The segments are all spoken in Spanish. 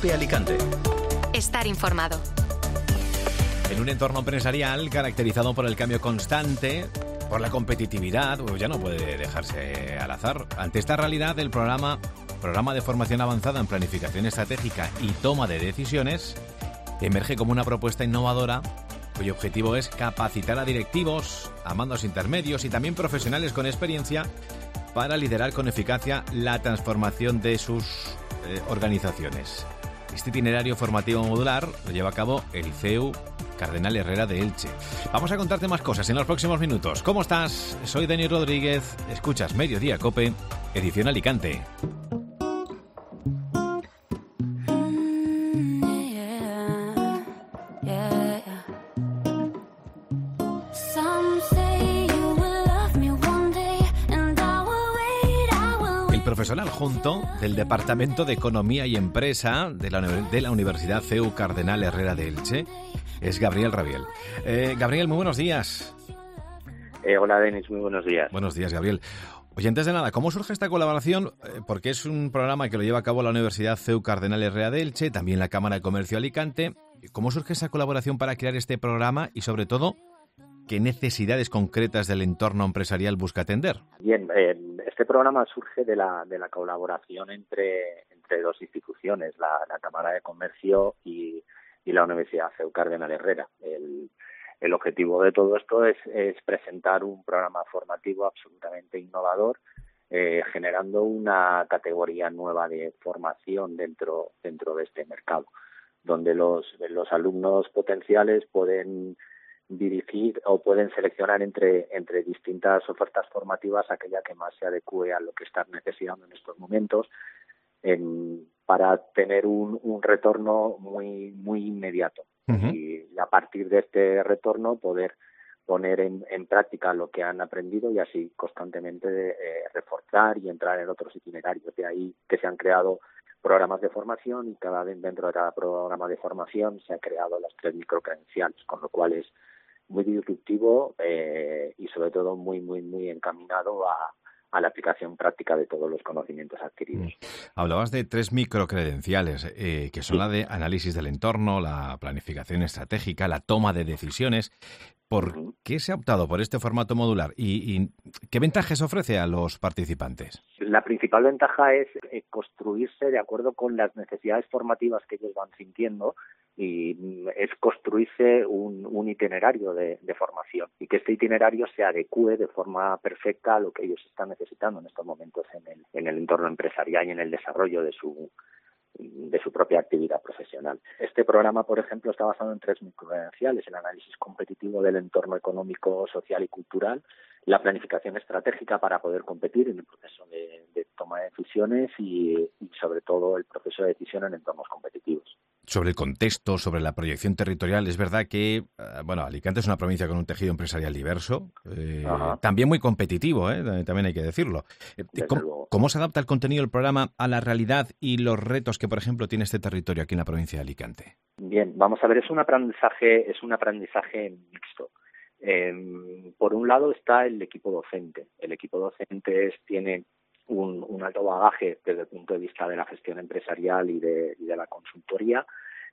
COPE Alicante. Estar informado. En un entorno empresarial caracterizado por el cambio constante, por la competitividad, pues ya no puede dejarse al azar. Ante esta realidad, el programa de formación avanzada en planificación estratégica y toma de decisiones emerge como una propuesta innovadora cuyo objetivo es capacitar a directivos, a mandos intermedios y también profesionales con experiencia para liderar con eficacia la transformación de sus organizaciones. Este itinerario formativo modular lo lleva a cabo el CEU Cardenal Herrera de Elche. Vamos a contarte más cosas en los próximos minutos. ¿Cómo estás? Soy Dani Rodríguez. Escuchas Mediodía COPE, edición Alicante. Profesional adjunto del Departamento de Economía y Empresa de la Universidad CEU Cardenal Herrera de Elche es Gabriel Rabiel. Gabriel, muy buenos días. Hola, Denis, muy buenos días. Buenos días, Gabriel. Oye, antes de nada, ¿cómo surge esta colaboración? Porque es un programa que lo lleva a cabo la Universidad CEU Cardenal Herrera de Elche, también la Cámara de Comercio Alicante. ¿Cómo surge esa colaboración para crear este programa y, sobre todo, qué necesidades concretas del entorno empresarial busca atender? Bien, este programa surge de la colaboración entre dos instituciones, la Cámara de Comercio y la Universidad CEU Cardenal Herrera. El objetivo de todo esto es presentar un programa formativo absolutamente innovador, generando una categoría nueva de formación dentro de este mercado, donde los alumnos potenciales pueden dirigir o pueden seleccionar entre distintas ofertas formativas aquella que más se adecue a lo que están necesitando en estos momentos, para tener un retorno muy inmediato. Uh-huh. Y a partir de este retorno poder poner en práctica lo que han aprendido y así constantemente reforzar y entrar en otros itinerarios. De ahí que se han creado programas de formación y cada vez dentro de cada programa de formación se han creado las 3 microcredenciales, con lo cual es muy disruptivo y sobre todo muy encaminado a la aplicación práctica de todos los conocimientos adquiridos. Hablabas de 3 microcredenciales, que son la de análisis del entorno, la planificación estratégica, la toma de decisiones. ¿Por qué se ha optado por este formato modular y qué ventajas ofrece a los participantes? La principal ventaja es construirse de acuerdo con las necesidades formativas que ellos van sintiendo, y es construirse un itinerario de formación y que este itinerario se adecue de forma perfecta a lo que ellos están necesitando en estos momentos en el entorno empresarial y en el desarrollo de su propia actividad profesional. Este programa, por ejemplo, está basado en 3 microcredenciales: el análisis competitivo del entorno económico, social y cultural, la planificación estratégica para poder competir en el proceso de toma de decisiones y sobre todo el proceso de decisión en entornos competitivos. Sobre el contexto, sobre la proyección territorial, es verdad que, Alicante es una provincia con un tejido empresarial diverso, también muy competitivo, también hay que decirlo. ¿Cómo se adapta el contenido del programa a la realidad y los retos que, por ejemplo, tiene este territorio aquí en la provincia de Alicante? Bien, vamos a ver, es un aprendizaje mixto. Por un lado está el equipo docente. El equipo docente tiene un alto bagaje desde el punto de vista de la gestión empresarial y de la consultoría,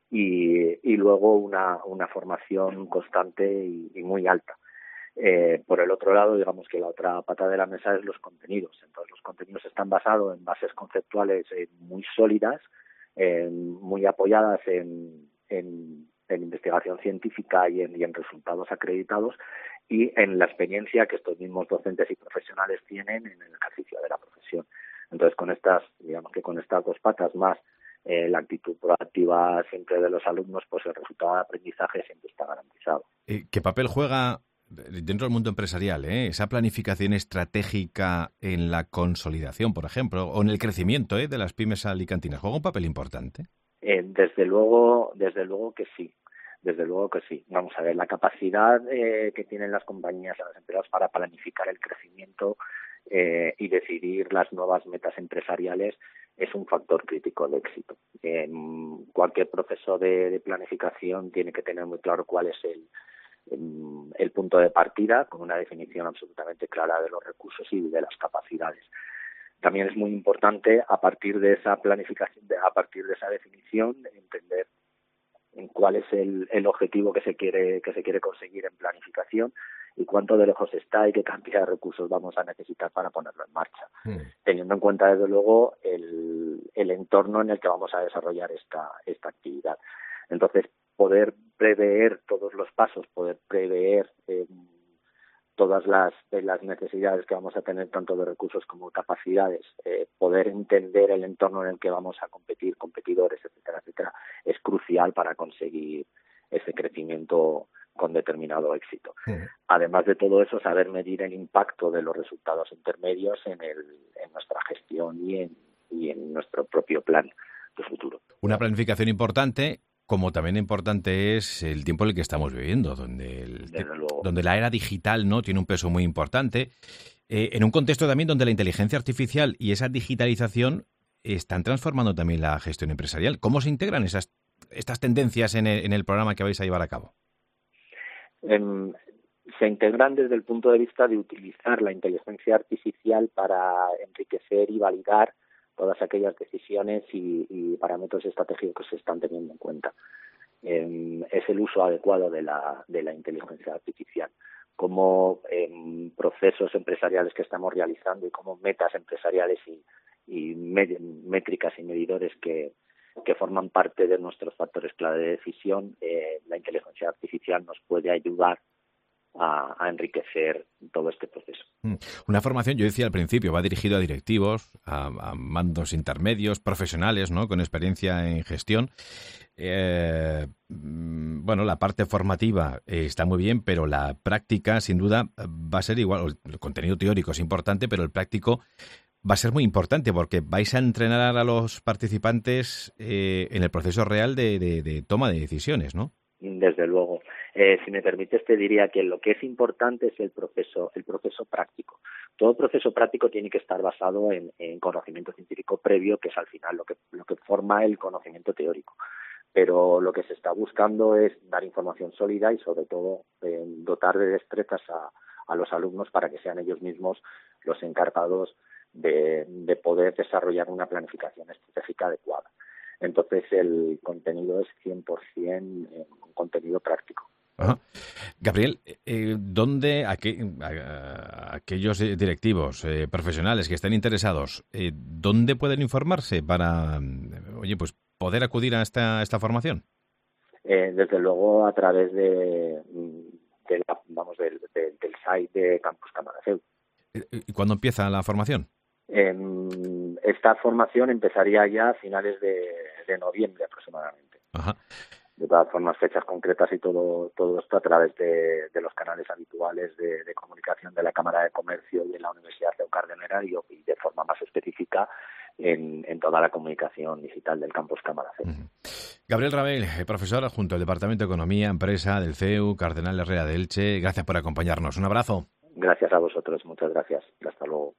y luego una formación constante y muy alta. Por el otro lado, digamos que la otra pata de la mesa es los contenidos. Entonces, los contenidos están basados en bases conceptuales muy sólidas, muy apoyadas en investigación científica y en resultados acreditados, y en la experiencia que estos mismos docentes y profesionales tienen en el ejercicio de la profesión. Entonces, con estas 2 patas más la actitud proactiva siempre de los alumnos, pues el resultado de aprendizaje siempre está garantizado. ¿Qué papel juega dentro del mundo empresarial esa planificación estratégica en la consolidación, por ejemplo, o en el crecimiento de las pymes alicantinas? ¿Juega un papel importante? Desde luego que sí. Desde luego que sí. Vamos a ver, la capacidad que tienen las compañías, las empresas, para planificar el crecimiento y decidir las nuevas metas empresariales es un factor crítico de éxito. Cualquier proceso de planificación tiene que tener muy claro cuál es el punto de partida, con una definición absolutamente clara de los recursos y de las capacidades. también es muy importante, a partir de esa planificación, a partir de esa definición, entender en cuál es el objetivo que se quiere conseguir en planificación y cuánto de lejos está y qué cantidad de recursos vamos a necesitar para ponerlo en marcha, teniendo en cuenta desde luego el entorno en el que vamos a desarrollar esta actividad. Entonces, poder prever todos los pasos, poder prever todas las necesidades que vamos a tener, tanto de recursos como capacidades, poder entender el entorno en el que vamos a competir, competidores, etcétera, es crucial para conseguir ese crecimiento con determinado éxito. Además de todo eso, saber medir el impacto de los resultados intermedios en nuestra gestión y en nuestro propio plan de futuro. Una planificación importante, como también importante es el tiempo en el que estamos viviendo, donde la era digital, ¿no?, tiene un peso muy importante, en un contexto también donde la inteligencia artificial y esa digitalización están transformando también la gestión empresarial. ¿Cómo se integran estas tendencias en el programa que vais a llevar a cabo? Se integran desde el punto de vista de utilizar la inteligencia artificial para enriquecer y validar todas aquellas decisiones y parámetros estratégicos que se están teniendo en cuenta. Es el uso adecuado de la inteligencia artificial como procesos empresariales que estamos realizando y como metas empresariales y métricas y medidores que forman parte de nuestros factores clave de decisión. La inteligencia artificial nos puede ayudar a enriquecer todo este proceso. Una formación, yo decía al principio, va dirigido a directivos, a mandos intermedios, profesionales, ¿no?, con experiencia en gestión. Bueno, la parte formativa está muy bien, pero la práctica, sin duda, va a ser igual. El contenido teórico es importante, pero el práctico va a ser muy importante porque vais a entrenar a los participantes en el proceso real de toma de decisiones, ¿no? Desde luego. Si me permites, te diría que lo que es importante es el proceso práctico. Todo proceso práctico tiene que estar basado en conocimiento científico previo, que es al final lo que forma el conocimiento teórico. Pero lo que se está buscando es dar información sólida y, sobre todo, dotar de destrezas a los alumnos para que sean ellos mismos los encargados de poder desarrollar una planificación estratégica adecuada. Entonces, el contenido es 100% un contenido práctico. Ajá. Gabriel, ¿dónde aquellos directivos, profesionales que estén interesados, dónde pueden informarse para, pues poder acudir a esta formación? Desde luego a través del site de Campus Camaraseu. ¿Y cuándo empieza la formación? Esta formación empezaría ya a finales de noviembre aproximadamente. Ajá. De todas formas, fechas concretas y todo esto a través de los canales habituales de comunicación de la Cámara de Comercio y de la Universidad CEU de Henario, y de forma más específica en toda la comunicación digital del Campus Camaraseu. Gabriel Rabell, profesor adjunto del Departamento de Economía, Empresa del CEU Cardenal Herrera de Elche. Gracias por acompañarnos. Un abrazo. Gracias a vosotros. Muchas gracias. Hasta luego.